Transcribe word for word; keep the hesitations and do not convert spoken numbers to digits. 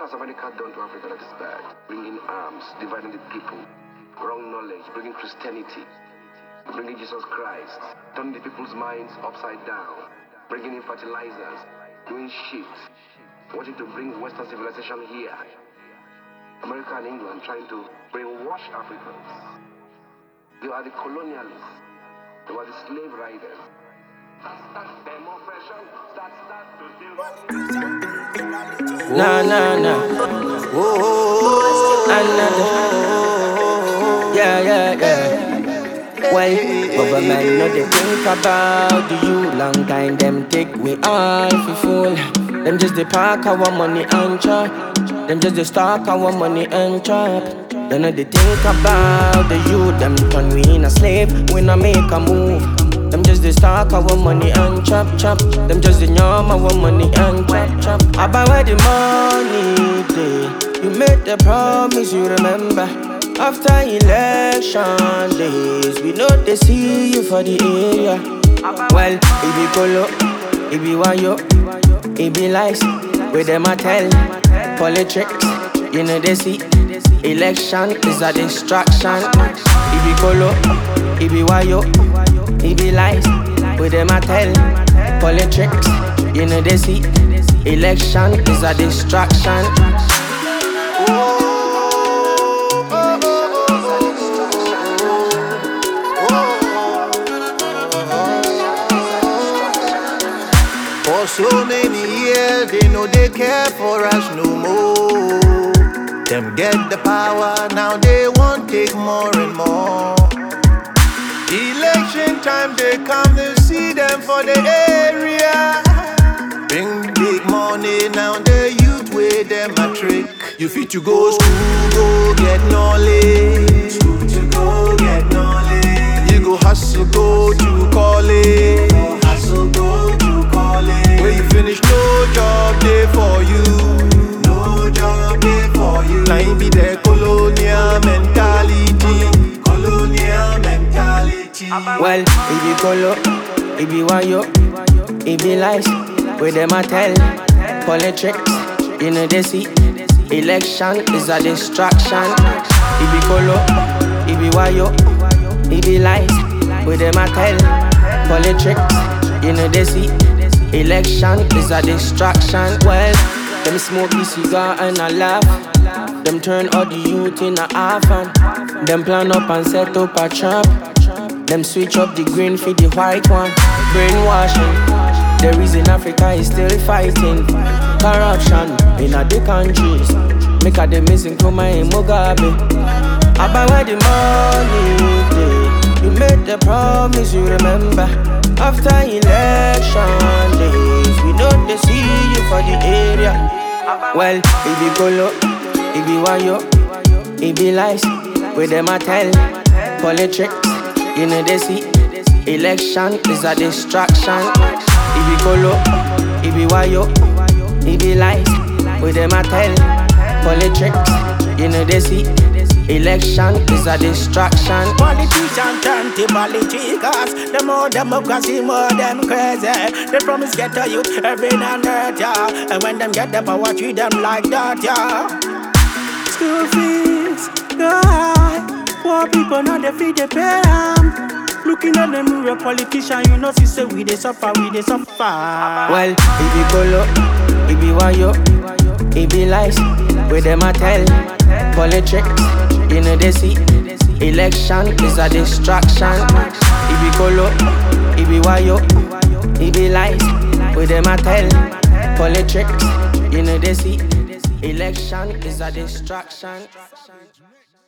has America done to Africa that is bad? Bringing arms, dividing the people, wrong knowledge, bringing Christianity, bringing Jesus Christ, turning the people's minds upside down, bringing in fertilizers, doing shit, wanting to bring Western civilization here. America and England trying to brainwash Africans. They are the colonialists. They were the slave riders. Nah, nah, nah. Oh, another. Yeah, yeah, yeah. Well, government know they think about the youth. Long time them take we all for fool. Them just they park our money and chop. Them just they stock our money and chop. They know they think about the youth. Them turn we in a slave, we not make a move. Them just they stock our money and chop chop. Them just they yam our money and chop chop. About where the money day, you made the promise, you remember. After election days, we know they see you for the area. Well, it be colo, it be wayo, it be lies. With them I tell, politics, you know they see. Election is a distraction. It be colo, it be wayo, it be lies. With them I tell, politics, you know they see. Election is a distraction. For so many years, they know they care for us no more. Them get the power, now they want take more and more. Election time, they come to see them for the area. Bring big money, now the youth with them a trick. You fit to go school, go get knowledge. School to go get knowledge. You go hustle, go to college. Go hustle, go to college. When you finish, no job there for you. No job there for you. Now it be the colonial mentality. Colonial mentality. Well, it be colo, it be wayo, it be lies. With them I tell, politics, you know they see. Election is a distraction. It be colo, it be wayo, it be lies. With them I tell, politics, you know they see. Election is a distraction. Well, them smoke the cigar and I laugh. Them turn all the youth in a half and them plan up and set up a trap. Them switch up the green for the white one. Brainwashing. The reason Africa is still fighting corruption in other countries. Make a the missing Kuma and Mugabe. About where the money day, you made the promise, you remember. After election days, we know they see you for the area. Well, it be colo, it be wayo, it be lies. With them I tell, politics, you know they see. Election is a distraction. It be colo, it be wayo, it be lies. With them I tell, politics, you know they see. Election is a distraction. Politicians turn to politics. The more democracy, more them crazy. They promise get to you every and earth, yeah. And when them get the power, treat them like that, yeah. School fees go high. Poor people know they feed the pay them. Looking at them real politician, you know, see say we they suffer, we they suffer. Well, it be colo, it be wayo, it be lies. With them I tell, politics, you know they see. Election is a distraction. It be colo, it be wayo, it be lies. With them I tell, politics, you know they see. Election is a distraction.